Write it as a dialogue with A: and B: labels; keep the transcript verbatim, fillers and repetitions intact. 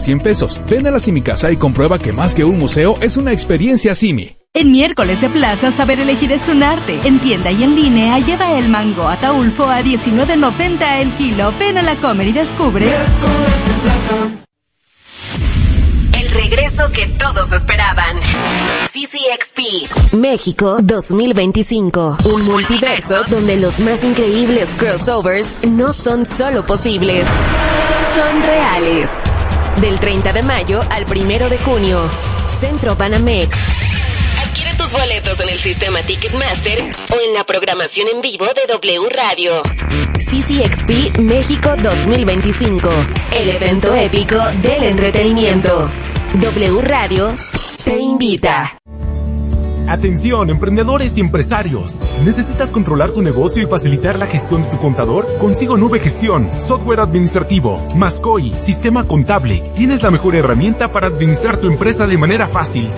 A: cien pesos. Ven a la Simicasa y comprueba que más que un museo es una experiencia Simi.
B: En miércoles de plaza, saber elegir es un arte. En tienda y en línea, lleva el mango Ataulfo a diecinueve noventa el kilo. Ven a la Comer y descubre.
C: El regreso que todos esperaban. C C X P México dos mil veinticinco. Un multiverso donde los más increíbles crossovers no son solo posibles, son reales. Del treinta de mayo al primero de junio. Centro Banamex. Adquiere tus boletos en el sistema Ticketmaster o en la programación en vivo de W Radio. C C X P México dos mil veinticinco. El evento épico del entretenimiento. W Radio te invita.
D: Atención, emprendedores y empresarios. ¿Necesitas controlar tu negocio y facilitar la gestión de tu contador? Consigo Nube Gestión, software administrativo, Mascoy, sistema contable. Tienes la mejor herramienta para administrar tu empresa de manera fácil,